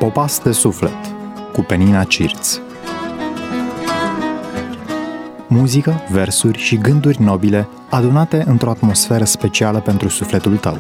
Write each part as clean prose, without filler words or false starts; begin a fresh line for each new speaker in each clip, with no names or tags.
Popas de suflet cu Penina Cirț. Muzică, versuri și gânduri nobile adunate într-o atmosferă specială pentru sufletul tău.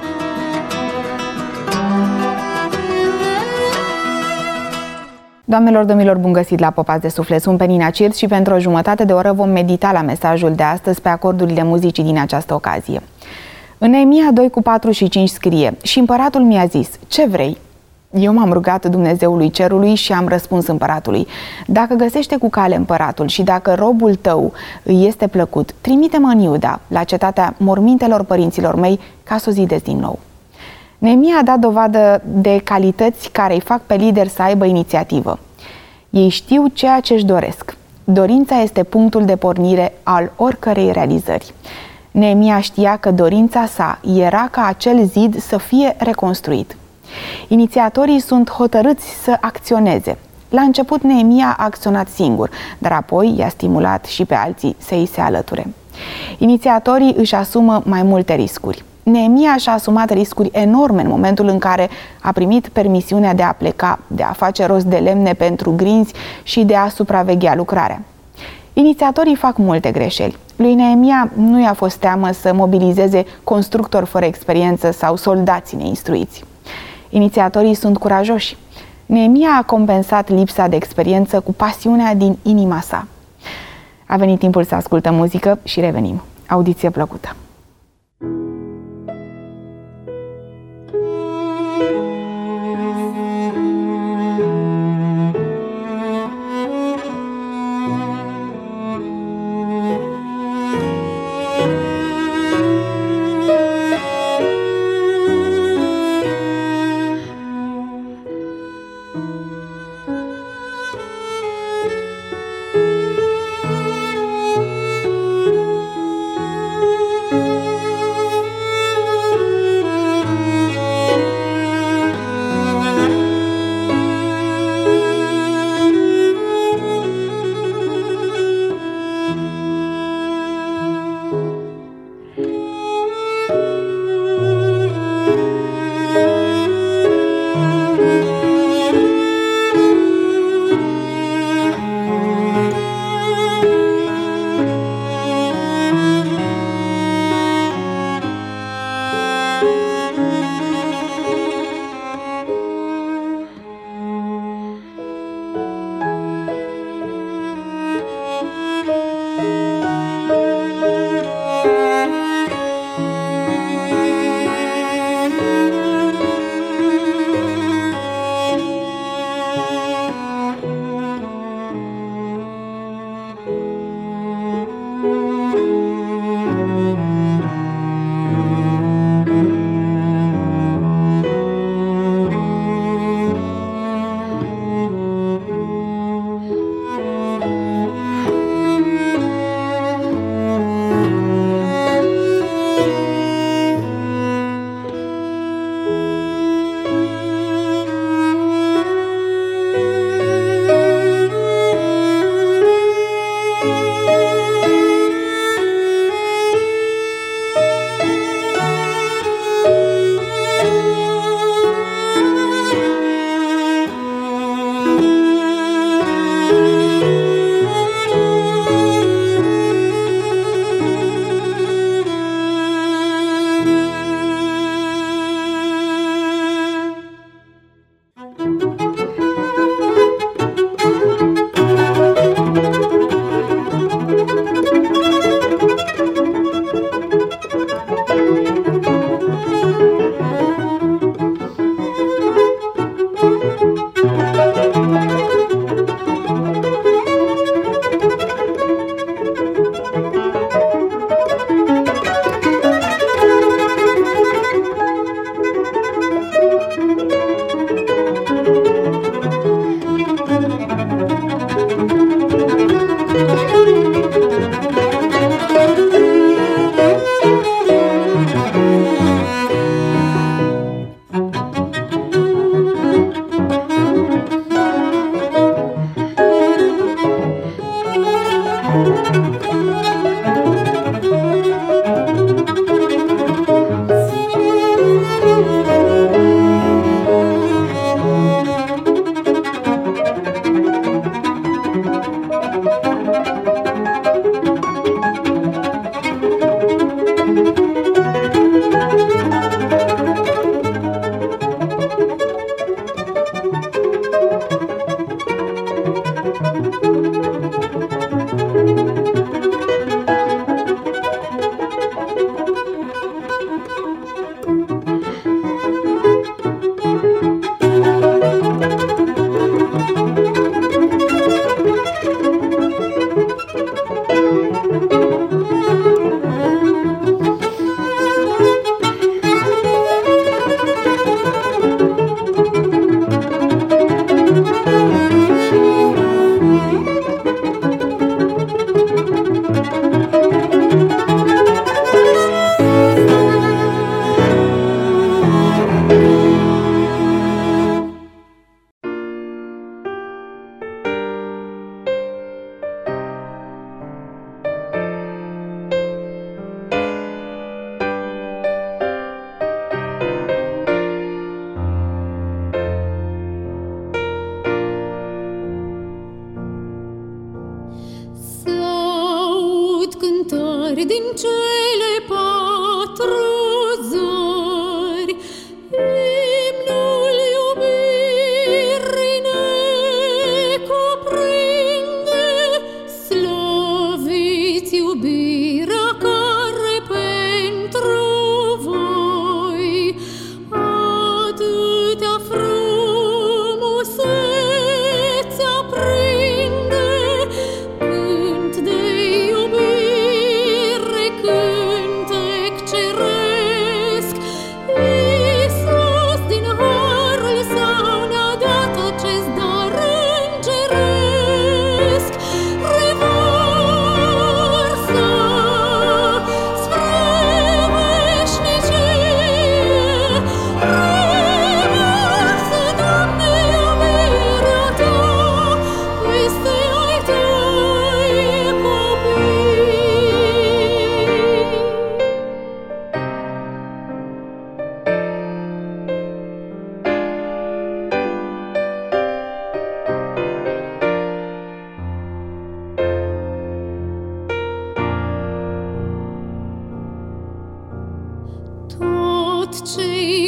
Doamnelor, domnilor, bun găsit la Popas de suflet. Sunt Penina Cirț și pentru o jumătate de oră vom medita la mesajul de astăzi pe acordurile muzicii din această ocazie. În Neemia 2:4-5 scrie: Și împăratul mi-a zis: ce vrei? Eu m-am rugat Dumnezeului cerului și am răspuns împăratului: dacă găsește cu cale împăratul și dacă robul tău îi este plăcut, trimite-mă în Iuda, la cetatea mormintelor părinților mei, ca să o zidesc din nou. Neemia a dat dovadă de calități care îi fac pe lideri să aibă inițiativă. Ei știu ceea ce își doresc. Dorința este punctul de pornire al oricărei realizări. Neemia știa că dorința sa era ca acel zid să fie reconstruit. Inițiatorii sunt hotărâți să acționeze. La început Neemia a acționat singur, dar apoi i-a stimulat și pe alții să îi se alăture. Inițiatorii își asumă mai multe riscuri. Neemia și-a asumat riscuri enorme în momentul în care a primit permisiunea de a pleca, de a face rost de lemne pentru grinzi și de a supraveghea lucrarea. Inițiatorii fac multe greșeli. Lui Neemia nu i-a fost teamă să mobilizeze constructori fără experiență sau soldați neinstruiți. Inițiatorii sunt curajoși. Neemia a compensat lipsa de experiență cu pasiunea din inima sa. A venit timpul să ascultăm muzică și revenim. Audiție plăcută!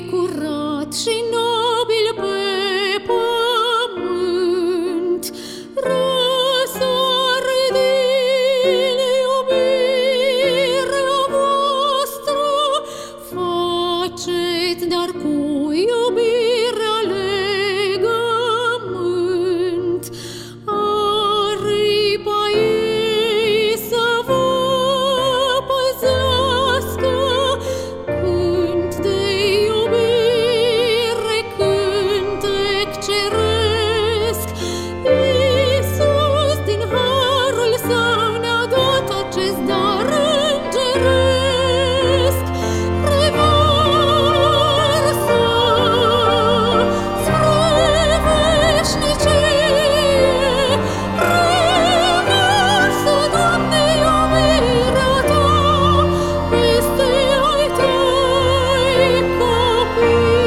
curat și nobil pe pământ, răsar din iubirea voastră, faceți dar cu iubirea legământ, aripa ei să vă păzească, cânt de iubire, cântec ceresc. Iisus din harul său ne-a dat acest dar îngeresc. Revarsă spre veșnicie, revarsă, Doamne, iubirea Ta peste ai Tăi copii.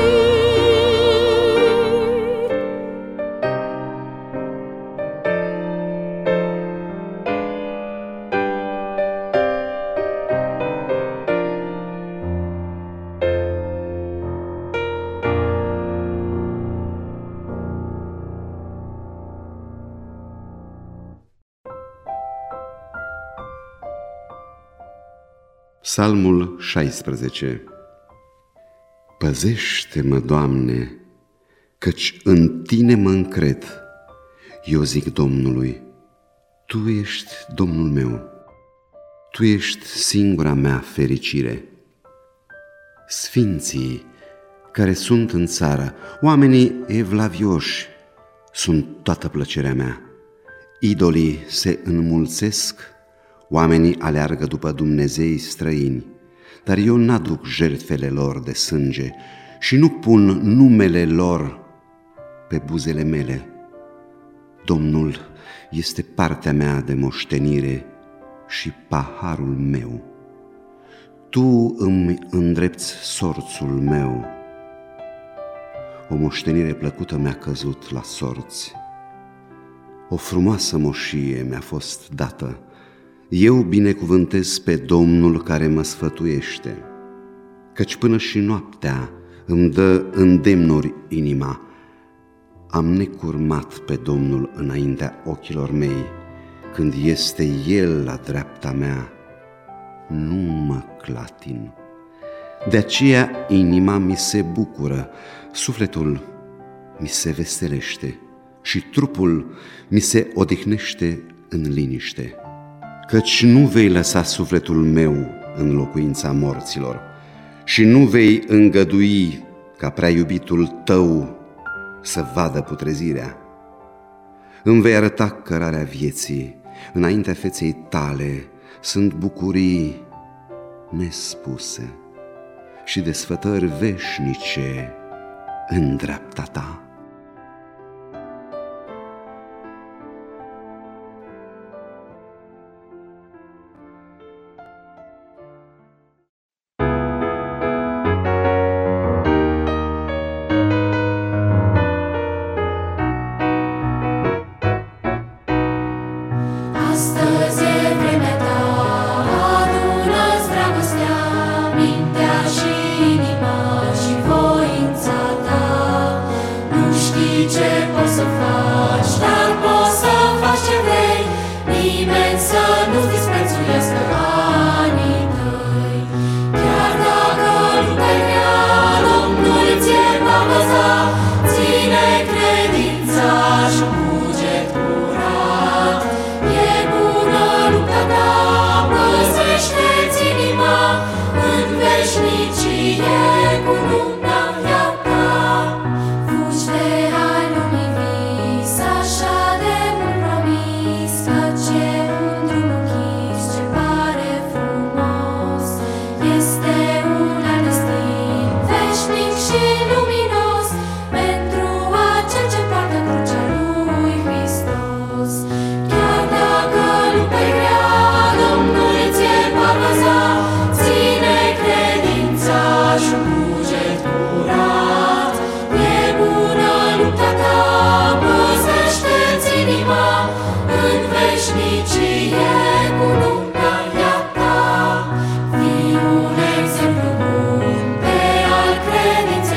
Psalmul 16. Păzește-mă, Doamne, căci în Tine mă încred. Eu zic Domnului, Tu ești Domnul meu, Tu ești singura mea fericire. Sfinții care sunt în țară, oamenii evlavioși, sunt toată plăcerea mea. Idolii se înmulțesc, oamenii aleargă după dumnezei străini, dar eu n-aduc jertfele lor de sânge și nu pun numele lor pe buzele mele. Domnul este partea mea de moștenire și paharul meu. Tu îmi îndrepți sorțul meu. O moștenire plăcută mi-a căzut la sorți. O frumoasă moșie mi-a fost dată. Eu binecuvântez pe Domnul care mă sfătuiește, căci până și noaptea îmi dă îndemnuri inima. Am necurmat pe Domnul înaintea ochilor mei, când este El la dreapta mea, nu mă clatin. De aceea inima mi se bucură, sufletul mi se veselește și trupul mi se odihnește în liniște. Căci nu vei lăsa sufletul meu în locuința morților și nu vei îngădui ca prea iubitul Tău să vadă putrezirea. Îmi vei arăta cărarea vieții, înaintea feței Tale sunt bucurii nespuse și desfătări veșnice în dreapta Ta.
Astăzi e vremea Ta, adună-ți dragostea, mintea și inima și voința Ta. Nu știi ce poți să faci, dar poți să faci ce vrei, nimeni să nu-ți disprețuiască anii Tăi. Chiar dacă lupta-i grea, Domnul ți-e va învăța, ține credința și cuget curat. E bună lupta Ta, păzește-ți inima, în veșnicie cununa Ta. Fugi de ai lumii vis, așa de mult promis, căci e un drum închis ce pare frumos. Este un alt destin veșnic și luminos pentru acel ce poartă crucea lui Hristos. Chiar dacă lupta-i grea, Domnul ți-e va învăța, ține credința și cuget curat. E bună lupta Ta, păzește-ți inima, în veșnicie cununa Ta. Fii un exemplu bun pe al credinței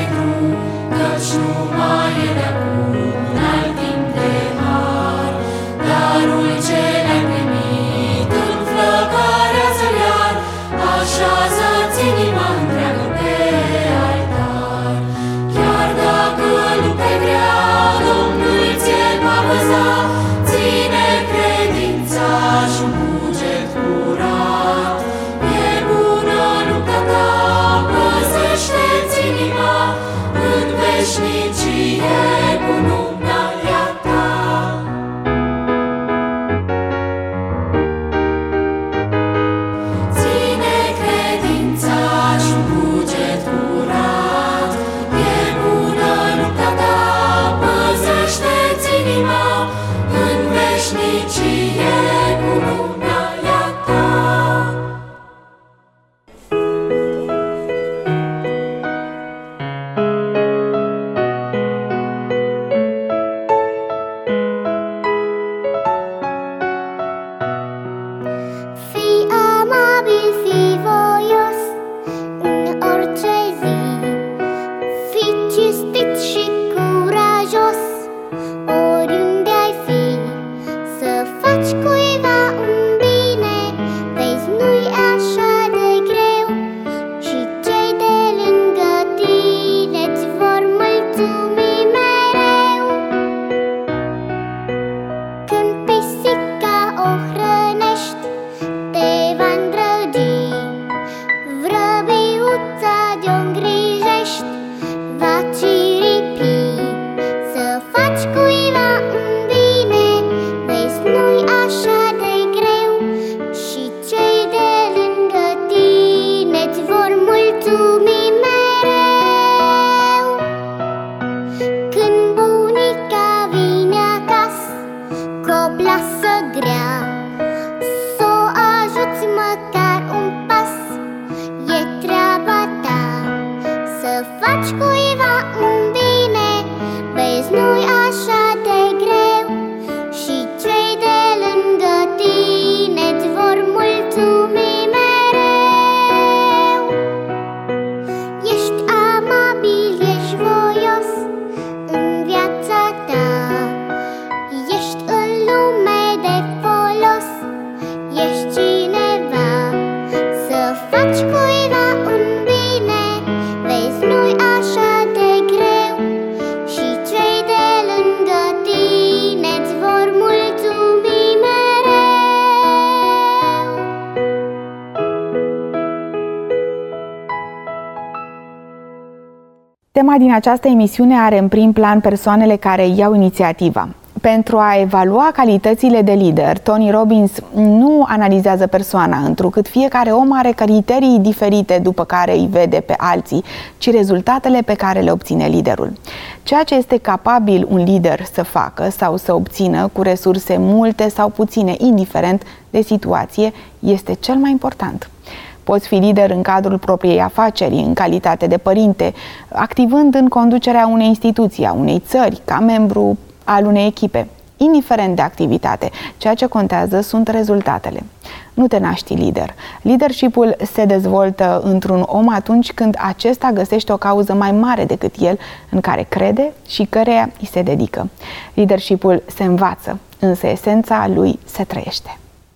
cuiva un bine, vezi, nu-i așa de greu. Și cei de lângă tine-ți vor mulțumi mereu. Ești amabil, ești voios în viața ta, ești în lume de folos, ești cineva. Să faci cuiva un bine, vezi, nu-i așa de greu. Și cei de lângă tine-ți vor mulțumi mereu.
Tema din această emisiune are în prim plan persoanele care iau inițiativa. Pentru a evalua calitățile de lider, Tony Robbins nu analizează persoana, întrucât fiecare om are criterii diferite după care îi vede pe alții, ci rezultatele pe care le obține liderul. Ceea ce este capabil un lider să facă sau să obțină cu resurse multe sau puține, indiferent de situație, este cel mai important. Poți fi lider în cadrul propriei afaceri, în calitate de părinte, activând în conducerea unei instituții, a unei țări, ca membru al unei echipe, indiferent de activitate. Ceea ce contează sunt rezultatele. Nu te naști lider. Leadership-ul se dezvoltă într-un om atunci când acesta găsește o cauză mai mare decât el, în care crede și căreia îi se dedică. Leadership-ul se învață, însă esența lui se trăiește.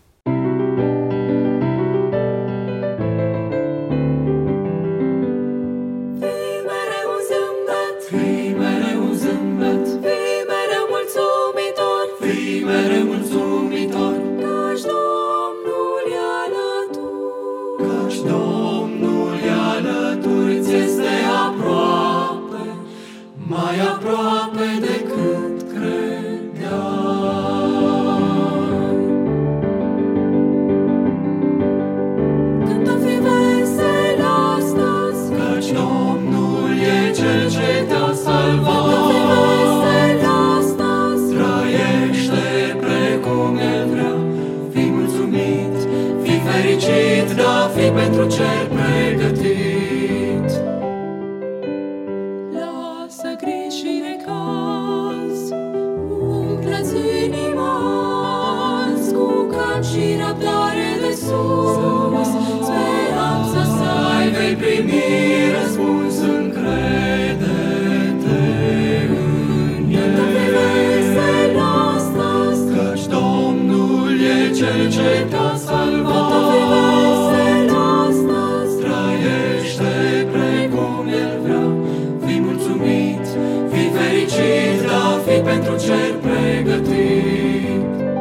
Mai aproape decât credeai. Cântă, fi vesel astăzi, căci Domnul e Cel ce te-a salvat. Cântă, fi vesel astăzi, trăiește precum El vrea. Fii mulțumit, fii fericit, da, fii pentru cer pregătit. Și răbdare de sus, speranța să ai, vei primi răspuns, încrede-te în El. Cântă, fi vesel astăzi, căci Domnul e Cel ce te-a salvat. Cântă, fi vesel astăzi, trăiește precum El vrea. Fii mulțumit, fii fericit, da, fii pentru cer pregătit.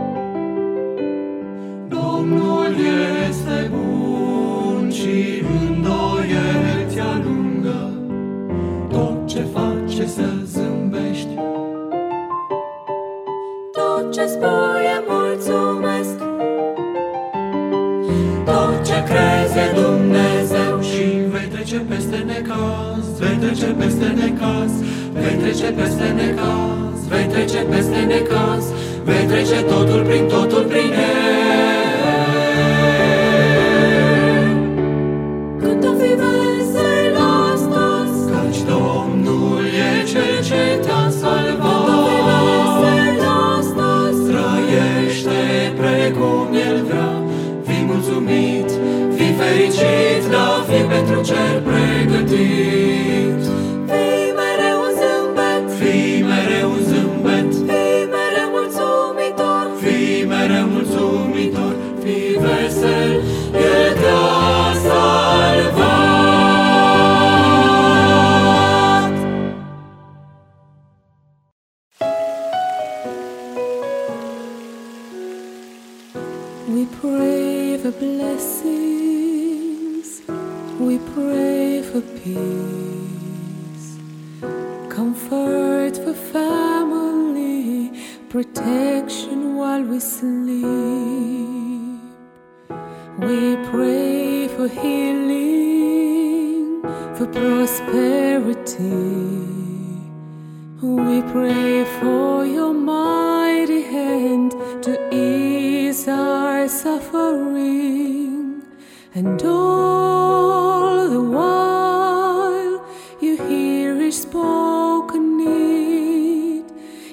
Domnul este bun și îndoieli ți alungă. Tot ce face să zâmbești, tot ce spui e mulțumesc. Tot ce crezi e Dumnezeu și vei trece peste necaz. Vei trece peste necaz, vei trece peste necaz, vei trece peste necaz, vei trece totul prin El. Cântă, fi vesel astăzi, căci Domnul e Cel ce te-a salvat. Cântă, fi vesel astăzi, trăiește precum El vrea. Fii mulțumit, fii fericit, da, fii pentru cer pregătit. Fii mereu un zâmbet, fii mereu un zâmbet, fii mereu mulțumitor, fii mereu mulțumitor, fii vesel, El te-a salvat. We pray for blessings, we pray for peace, comfort for family, protection while we sleep. We pray for healing, for prosperity. We pray for your mighty hand to ease our suffering, and all the while you hear His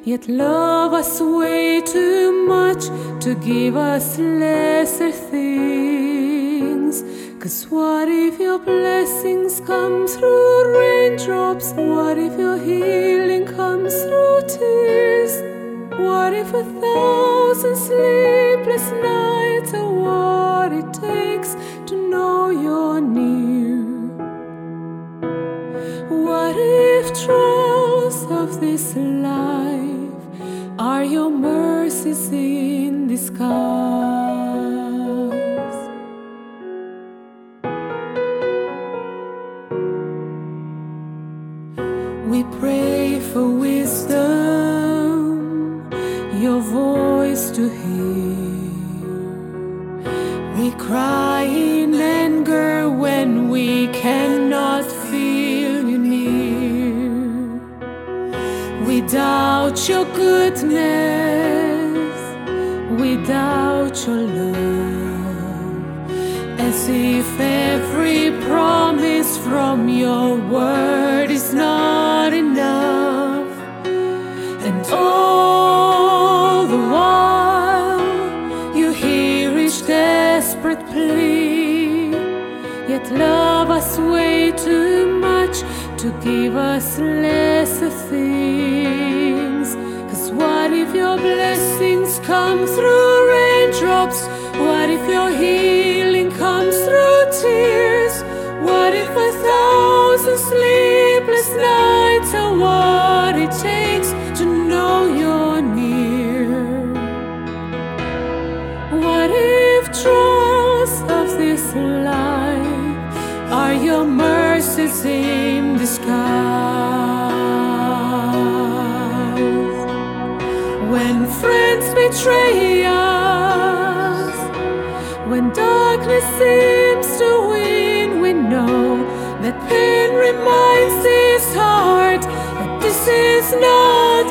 yet love us way too much to give us lesser things. 'Cause what if your blessings come through raindrops? What if your healing comes through tears? What if 1,000 sleepless nights are what it takes to know you're near? What if trials of this life are your mercies in disguise? We pray for wisdom, your voice to hear. We cry in anger when we cannot feel you near. We doubt your goodness, we doubt your love, as if every promise from your word is not enough. And all the while you hear each desperate plea, yet love us way too much to give us lesser things. 'Cause what if your blessings come through raindrops? What if your healing comes through tears? What if 1,000 sleepless nights are what it takes to know you're near? What if trials of this life are your mercies in disguise? When friends betray us, when darkness seems to win, we know that pain reminds his heart that this is not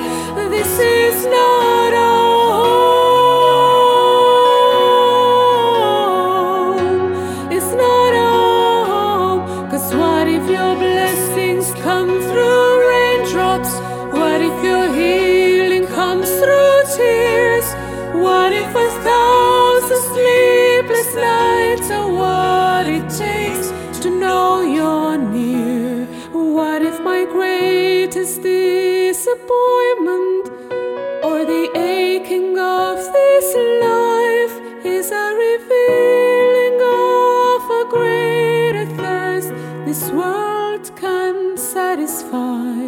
home. It's not home. 'Cause what if your blessings come through raindrops? What if your healing comes through tears? What if 1,000 sleepless nights are what it takes to know you're near? What if my greatest disappointment or the aching of this life is a revealing of a greater thirst this world can satisfy?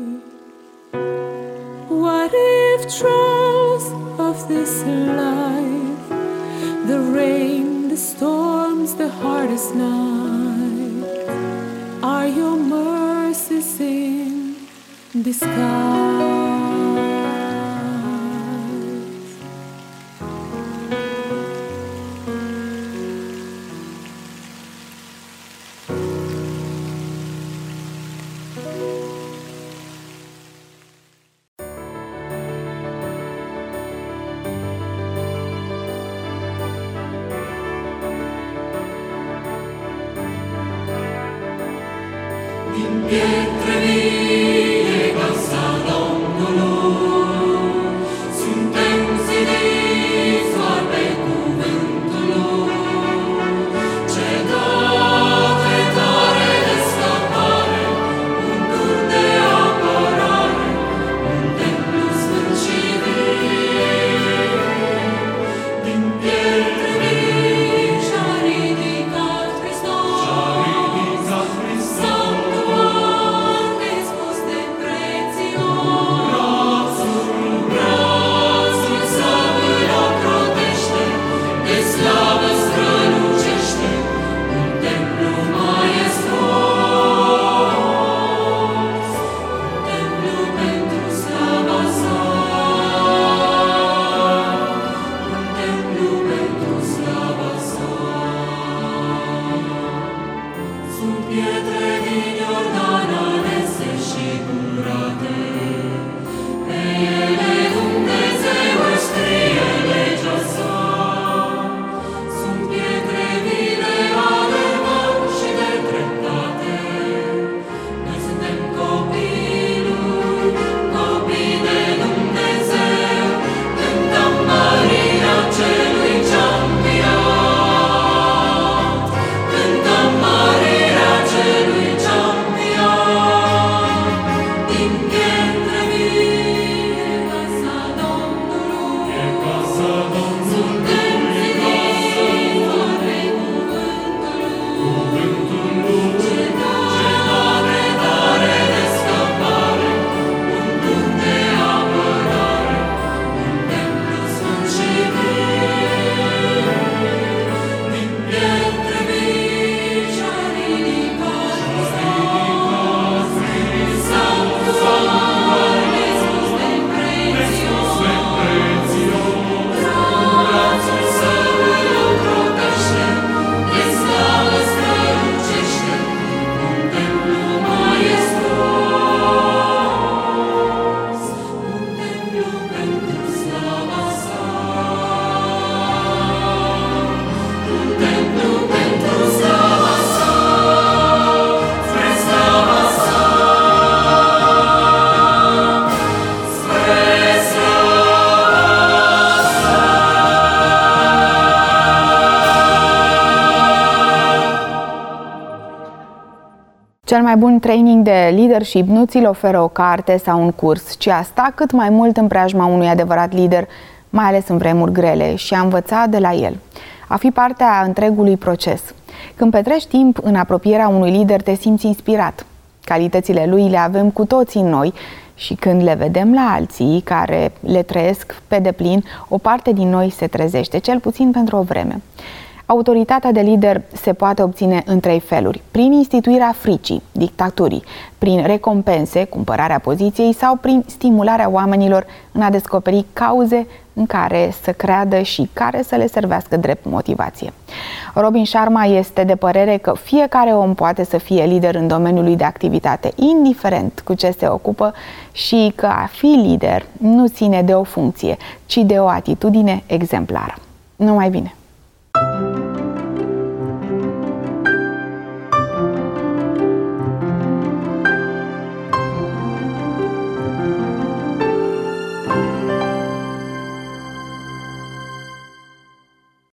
What if trials of this life, the rain, the storms, the hardest night, are your mercies in disguise?
Din pietre vie casa Domnului, suntem zidiți doar pe cuvântul Lui. Ce date tare de scăpare, un tur de apărare, un templu sfânt și vii. Din pietre vie și-a ridicat Hristos, sanctuar.
Cel mai bun training de leadership nu ți-l oferă o carte sau un curs, ci a sta cât mai mult în preajma unui adevărat lider, mai ales în vremuri grele, și a învăța de la el. A fi parte a întregului proces. Când petreci timp în apropierea unui lider, te simți inspirat. Calitățile lui le avem cu toții în noi și când le vedem la alții care le trăiesc pe deplin, o parte din noi se trezește, cel puțin pentru o vreme. Autoritatea de lider se poate obține în 3 feluri: prin instituirea fricii, dictaturii, prin recompense, cumpărarea poziției, sau prin stimularea oamenilor în a descoperi cauze în care să creadă și care să le servească drept motivație. Robin Sharma este de părere că fiecare om poate să fie lider în domeniul lui de activitate, indiferent cu ce se ocupă, și că a fi lider nu ține de o funcție, ci de o atitudine exemplară. Numai bine!